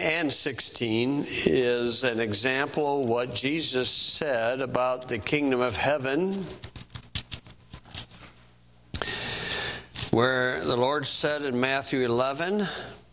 and 16 is an example of what Jesus said about the kingdom of heaven, where the Lord said in Matthew 11,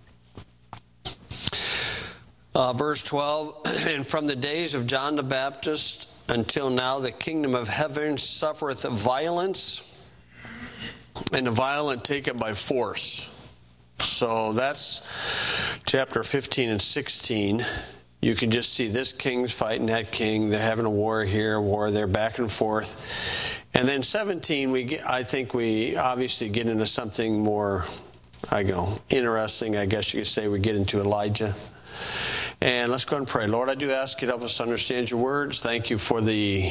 verse 12, and from the days of John the Baptist until now, the kingdom of heaven suffereth violence, and the violent take it by force. So that's chapter 15 and 16. You can just see this king's fighting that king. They're having a war here, a war there, back and forth. And then 17, I think we obviously get into something more, interesting. I guess you could say we get into Elijah. And let's go ahead and pray. Lord, I do ask you to help us to understand your words. Thank you for the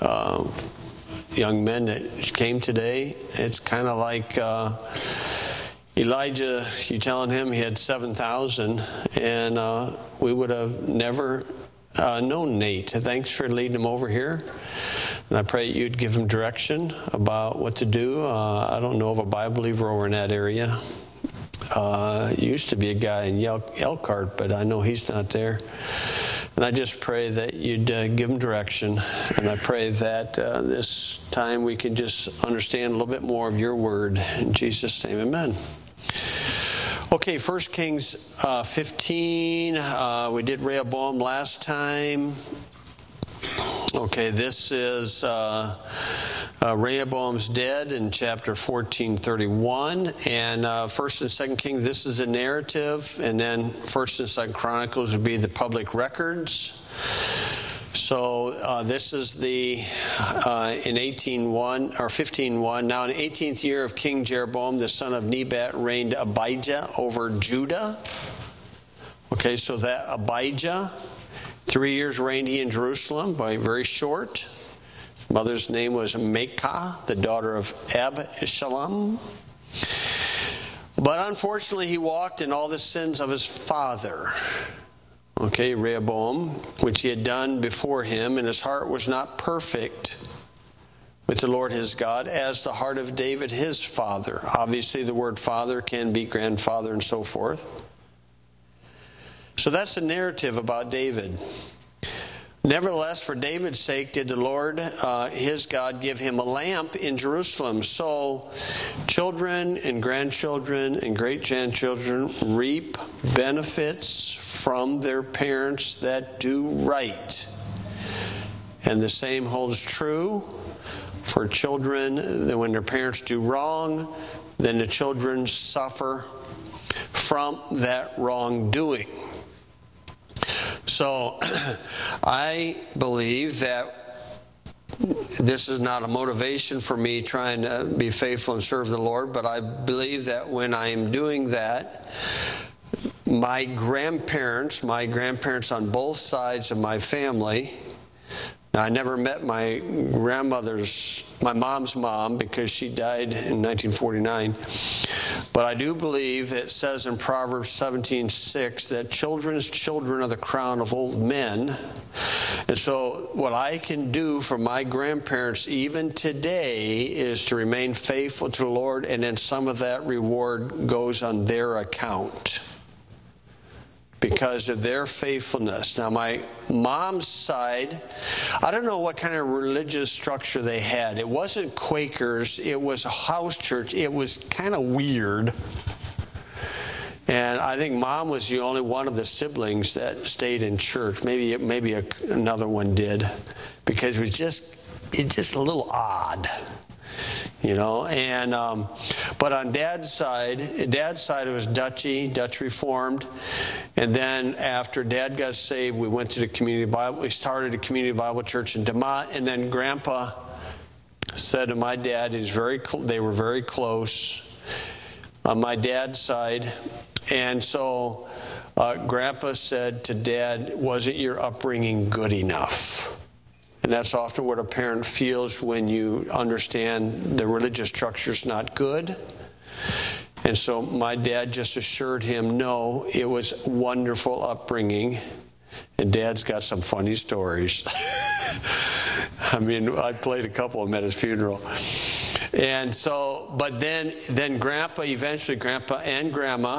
young men that came today. It's kind of like Elijah, you telling him he had 7,000, and we would have never known Nate. Thanks for leading him over here. And I pray you'd give him direction about what to do. I don't know of a Bible believer over in that area. Used to be a guy in Elkhart, but I know he's not there. And I just pray that you'd give him direction. And I pray that this time we can just understand a little bit more of your word. In Jesus' name, amen. Okay, 1 Kings 15. We did Rehoboam last time. Okay, this is Rehoboam's dead in chapter 14:31, and 1st and 2nd Kings, this is a narrative, and then 1st and 2nd Chronicles would be the public records. So this is the in 18:1 or 15:1. Now in the 18th year of King Jeroboam, the son of Nebat, reigned Abijah over Judah. Okay, so that Abijah, 3 years reigned he in Jerusalem, by very short. Mother's name was Maacah, the daughter of Abishalom. But unfortunately, he walked in all the sins of his father. Okay, Rehoboam, which he had done before him, and his heart was not perfect with the Lord his God, as the heart of David his father. Obviously, the word father can be grandfather and so forth. So that's the narrative about David. Nevertheless, for David's sake did the Lord his God give him a lamp in Jerusalem. So children and grandchildren and great-grandchildren reap benefits from their parents that do right. And the same holds true for children, that when their parents do wrong, then the children suffer from that wrongdoing. So I believe that this is not a motivation for me trying to be faithful and serve the Lord, but I believe that when I am doing that, my grandparents on both sides of my family, now I never met my mom's mom, because she died in 1949. But I do believe it says in Proverbs 17:6 that children's children are the crown of old men. And so what I can do for my grandparents even today is to remain faithful to the Lord, and then some of that reward goes on their account because of their faithfulness. Now, my mom's side, I don't know what kind of religious structure they had. It wasn't Quakers. It was a house church. It was kind of weird. And I think Mom was the only one of the siblings that stayed in church. Maybe another one did, because it's just a little odd. You know, and but on Dad's side it was Dutch Reformed, and then after Dad got saved, we went to the community Bible. We started a community Bible church in DeMott, and then Grandpa said to my dad, they were very close on my dad's side, and so Grandpa said to Dad, "Wasn't your upbringing good enough?" And that's often what a parent feels when you understand the religious structure's not good. And so my dad just assured him, no, it was wonderful upbringing. And Dad's got some funny stories. I mean, I played a couple of them at his funeral. And so, but then Grandpa and Grandma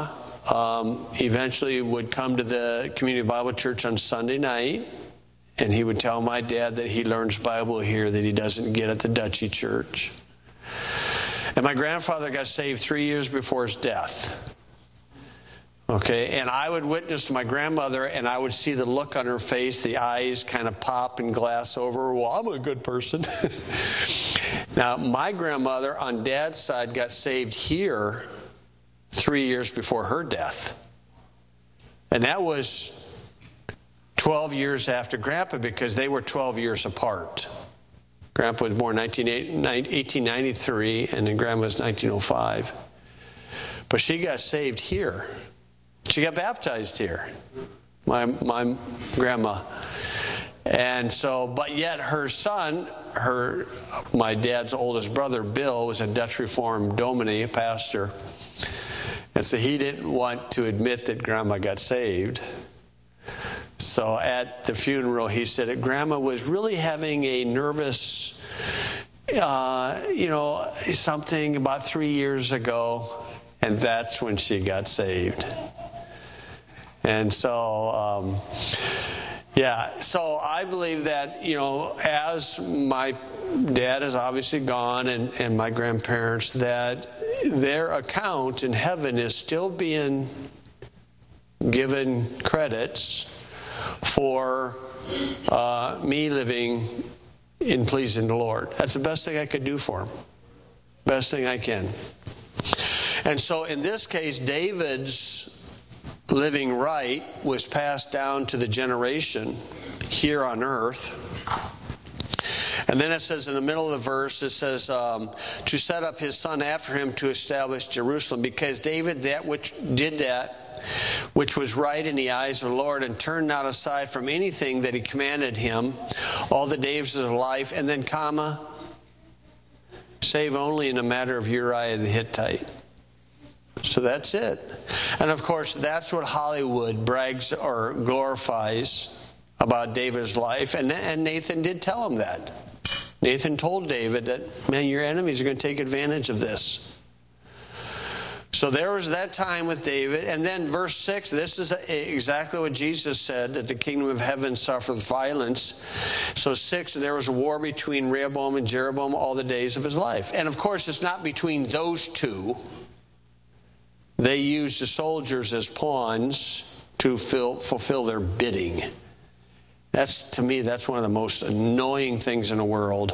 eventually would come to the Community Bible Church on Sunday night, and he would tell my dad that he learns Bible here that he doesn't get at the Dutchy Church. And my grandfather got saved 3 years before his death. Okay, and I would witness to my grandmother, and I would see the look on her face, the eyes kind of pop and glass over. Well, I'm a good person. Now, my grandmother on Dad's side got saved here 3 years before her death. And that was 12 years after Grandpa, because they were 12 years apart. Grandpa was born in 1893, and then Grandma was 1905. But she got saved here. She got baptized here, my grandma. And so, but yet her son, my dad's oldest brother, Bill, was a Dutch Reformed Dominee, a pastor. And so he didn't want to admit that Grandma got saved. So at the funeral, he said that Grandma was really having a nervous, something about 3 years ago, and that's when she got saved. And so, so I believe that, as my dad is obviously gone and my grandparents, that their account in heaven is still being given credits for me living in pleasing the Lord. That's the best thing I could do for him. Best thing I can. And so in this case, David's living right was passed down to the generation here on earth. And then it says in the middle of the verse, it says, to set up his son after him to establish Jerusalem, because David which was right in the eyes of the Lord, and turned not aside from anything that he commanded him all the days of his life, and then save only in the matter of Uriah the Hittite. So that's it. And of course, that's what Hollywood brags or glorifies about David's life. And Nathan did tell him that. Nathan told David that, man, your enemies are going to take advantage of this. So there was that time with David. And then verse 6, this is exactly what Jesus said, that the kingdom of heaven suffereth violence. So 6, there was a war between Rehoboam and Jeroboam all the days of his life. And of course, it's not between those two. They used the soldiers as pawns to fulfill their bidding. To me, that's one of the most annoying things in the world,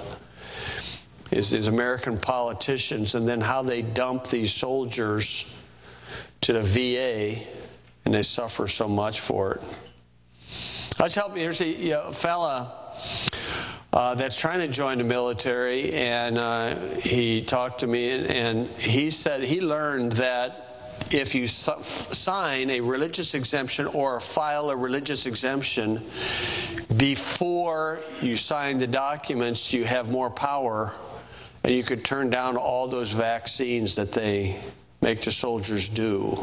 is American politicians, and then how they dump these soldiers to the VA, and they suffer so much for it. Let's help you. Here's a fella that's trying to join the military, and he talked to me, and he said he learned that if you sign a religious exemption or file a religious exemption before you sign the documents, you have more power, and you could turn down all those vaccines that they make the soldiers do.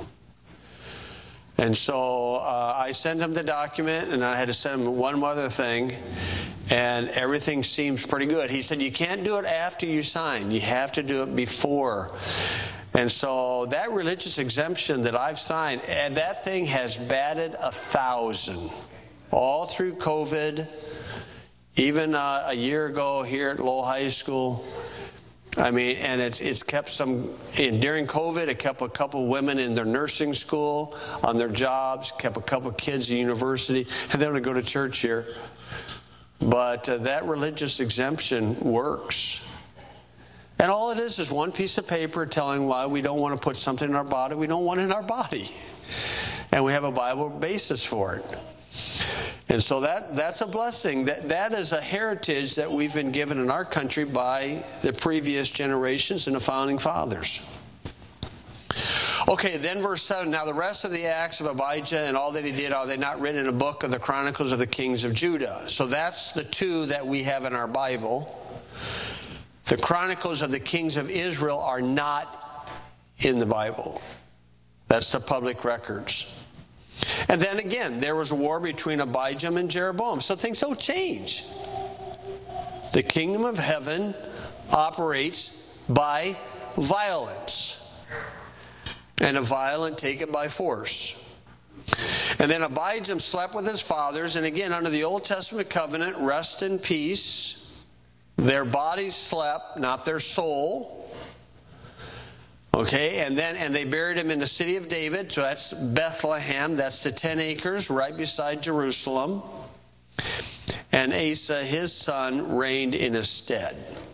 And so I sent him the document, and I had to send him one other thing, and everything seems pretty good. He said, you can't do it after you sign. You have to do it before. And so that religious exemption that I've signed, and that thing has batted 1,000 all through COVID, even a year ago here at Lowell High School. I mean, and it's kept during COVID, it kept a couple women in their nursing school, on their jobs, kept a couple kids at university, and they don't go to church here. But that religious exemption works. And all it is one piece of paper telling why we don't want to put something in our body we don't want in our body. And we have a Bible basis for it. And so that's a blessing. That is a heritage that we've been given in our country by the previous generations and the founding fathers. Okay, then verse 7. Now the rest of the acts of Abijah and all that he did, are they not written in a book of the Chronicles of the Kings of Judah? So that's the two that we have in our Bible. The Chronicles of the Kings of Israel are not in the Bible. That's the public records. And then again, there was a war between Abijah and Jeroboam. So things don't change. The kingdom of heaven operates by violence. and a violent take it by force. And then Abijam slept with his fathers, and again, under the Old Testament covenant, rest in peace. Their bodies slept, not their soul. Okay, and they buried him in the city of David, so that's Bethlehem, that's the 10 acres right beside Jerusalem. And Asa, his son, reigned in his stead.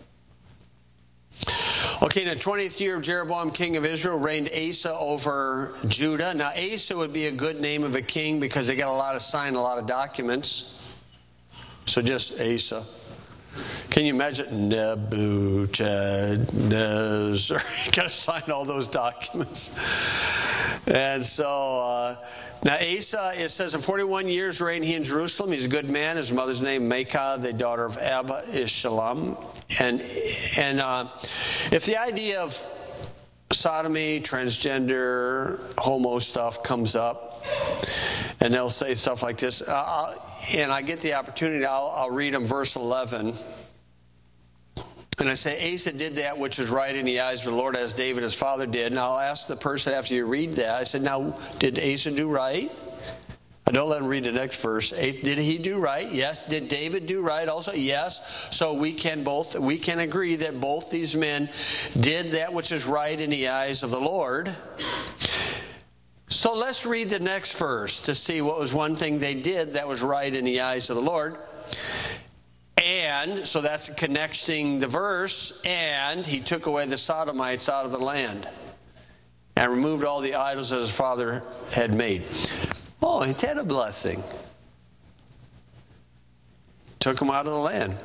Okay, in the 20th year of Jeroboam, king of Israel, reigned Asa over Judah. Now, Asa would be a good name of a king because they got a lot of sign, a lot of documents. So just Asa. Can you imagine? Nebuchadnezzar. You got to sign all those documents. And so, now Asa, it says, in 41 years reigned he in Jerusalem. He's a good man. His mother's name, Maacah, the daughter of Abishalom. And if the idea of sodomy, transgender, homo stuff comes up, and they'll say stuff like this, and I get the opportunity, I'll read them, verse 11. And I say, Asa did that which was right in the eyes of the Lord, as David his father did. And I'll ask the person after you read that, I said, now, did Asa do right? I don't let him read the next verse. Did he do right? Yes. Did David do right also? Yes. So we can agree that both these men did that which is right in the eyes of the Lord. So let's read the next verse to see what was one thing they did that was right in the eyes of the Lord. And, so that's connecting the verse, and he took away the Sodomites out of the land and removed all the idols that his father had made. Oh, he had a blessing. Took them out of the land.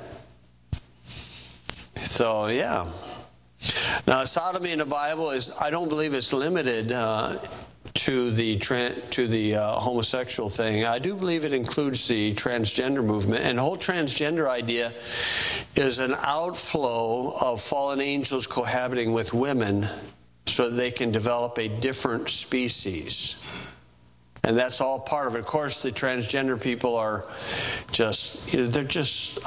So, yeah. Now, sodomy in the Bible is, I don't believe it's limited to the homosexual thing. I do believe it includes the transgender movement. And the whole transgender idea is an outflow of fallen angels cohabiting with women so that they can develop a different species. And that's all part of it. Of course, the transgender people are just, they're just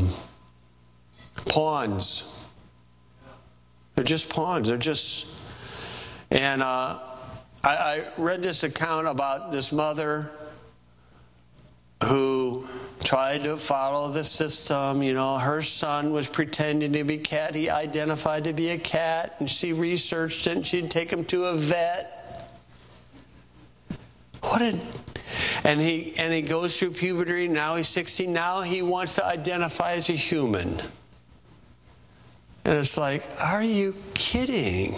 pawns. They're just pawns. They're just, and I read this account about this mother who tried to follow the system. Her son was pretending to be a cat. He identified to be a cat, and she researched it, and she'd take him to a vet. And he goes through puberty. Now he's 16. Now he wants to identify as a human. And it's like, are you kidding?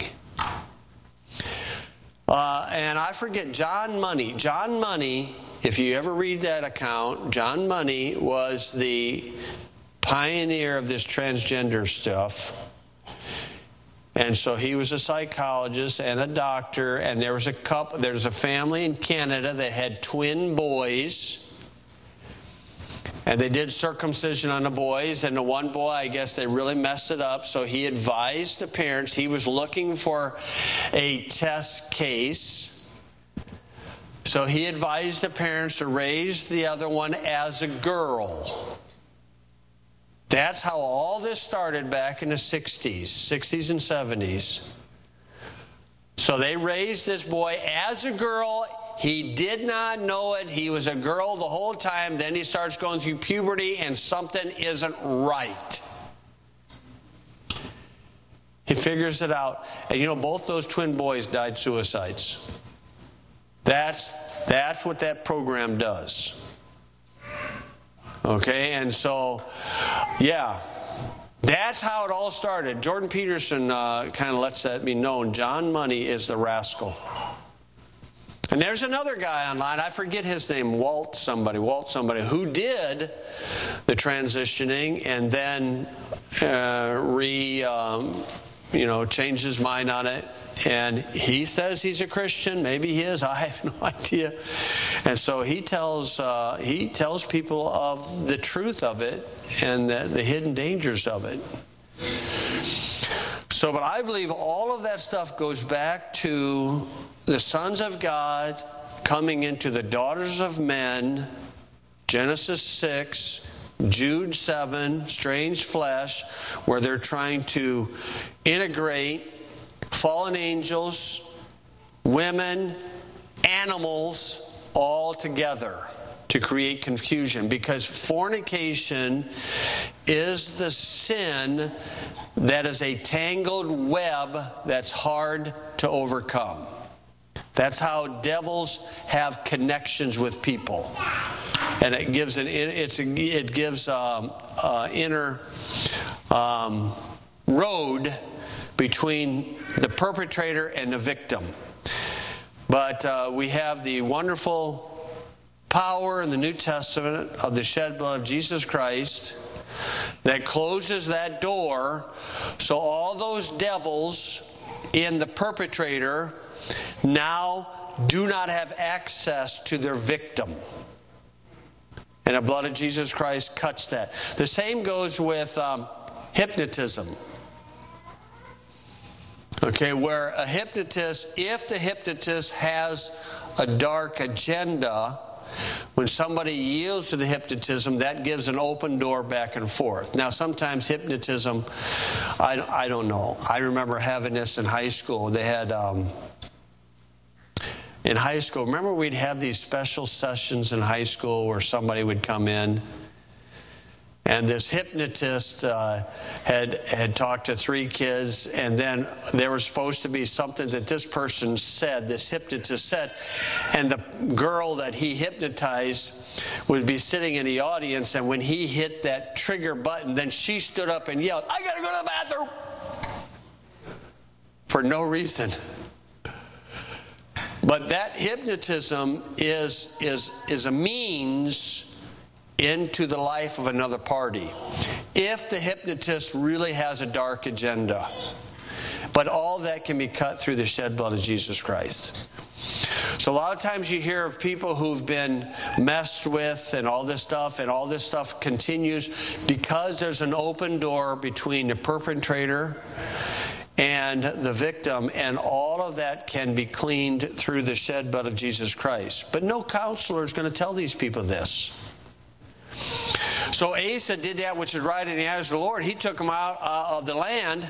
And I forget John Money. John Money, if you ever read that account, John Money was the pioneer of this transgender stuff. And so he was a psychologist and a doctor, and there's a family in Canada that had twin boys. And they did circumcision on the boys, and the one boy, I guess they really messed it up, so he advised the parents. He was looking for a test case. So he advised the parents to raise the other one as a girl. That's how all this started back in the 60s and 70s. So they raised this boy as a girl. He did not know it. He was a girl the whole time. Then he starts going through puberty and something isn't right. He figures it out. And both those twin boys died suicides. That's what that program does. Okay, and so, yeah, that's how it all started. Jordan Peterson kind of lets that be known. John Money is the rascal. And there's another guy online, I forget his name, Walt somebody, who did the transitioning and then changed his mind on it. And he says he's a Christian. Maybe he is. I have no idea. And so he tells people of the truth of it and the hidden dangers of it. So, but I believe all of that stuff goes back to the sons of God coming into the daughters of men, Genesis 6, Jude 7, strange flesh, where they're trying to integrate fallen angels women, animals, all together to create confusion, because fornication is the sin that is a tangled web that's hard to overcome. That's how devils have connections with people, and it gives inner road between the perpetrator and the victim. But we have the wonderful power in the New Testament of the shed blood of Jesus Christ that closes that door, so all those devils in the perpetrator now do not have access to their victim. And the blood of Jesus Christ cuts that. The same goes with hypnotism. Okay, where a hypnotist, if the hypnotist has a dark agenda, when somebody yields to the hypnotism, that gives an open door back and forth. Now, sometimes hypnotism, I don't know. I remember having this in high school. They had, in high school, remember we'd have these special sessions in high school where somebody would come in, and this hypnotist had talked to 3 kids, and then there was supposed to be something that this person said, this hypnotist said, and the girl that he hypnotized would be sitting in the audience, and when he hit that trigger button, then she stood up and yelled, "I gotta go to the bathroom!" For no reason. But that hypnotism is a means into the life of another party, if the hypnotist really has a dark agenda. But all that can be cut through the shed blood of Jesus Christ. So a lot of times you hear of people who've been messed with and all this stuff continues because there's an open door between the perpetrator and the victim, and all of that can be cleaned through the shed blood of Jesus Christ. But no counselor is going to tell these people this. So Asa did that which is right in the eyes of the Lord. He took them out of the land.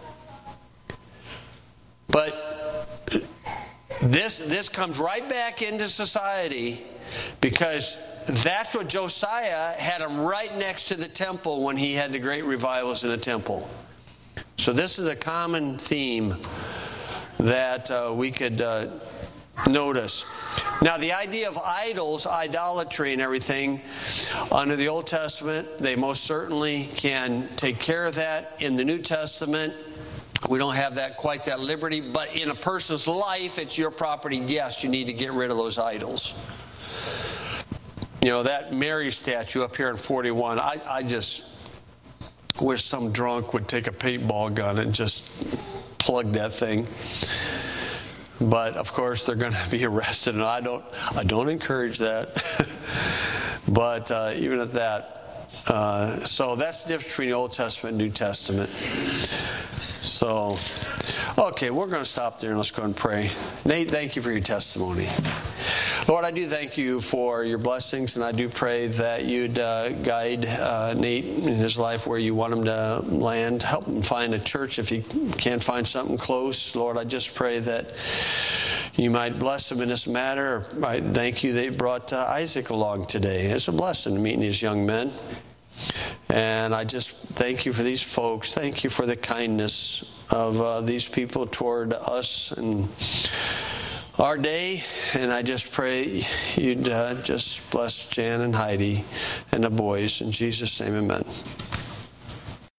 But this comes right back into society, because that's what Josiah had them right next to the temple when he had the great revivals in the temple. So this is a common theme that we could notice. Now, the idea of idols, idolatry and everything, under the Old Testament, they most certainly can take care of that. In the New Testament, we don't have quite that liberty, but in a person's life, it's your property. Yes, you need to get rid of those idols. You know, that Mary statue up here in 41, I just wish some drunk would take a paintball gun and just plug that thing. But of course they're going to be arrested, and I don't encourage that. But even at that, so that's the difference between the Old Testament and New Testament. So, okay, we're going to stop there and let's go and pray. Nate, thank you for your testimony. Lord, I do thank you for your blessings, and I do pray that you'd guide Nate in his life where you want him to land. Help him find a church if he can't find something close. Lord, I just pray that you might bless him in this matter. I thank you they brought Isaac along today. It's a blessing meeting these young men. And I just thank you for these folks. Thank you for the kindness of these people toward us and our day. And I just pray you'd just bless Jan and Heidi and the boys. In Jesus' name, amen.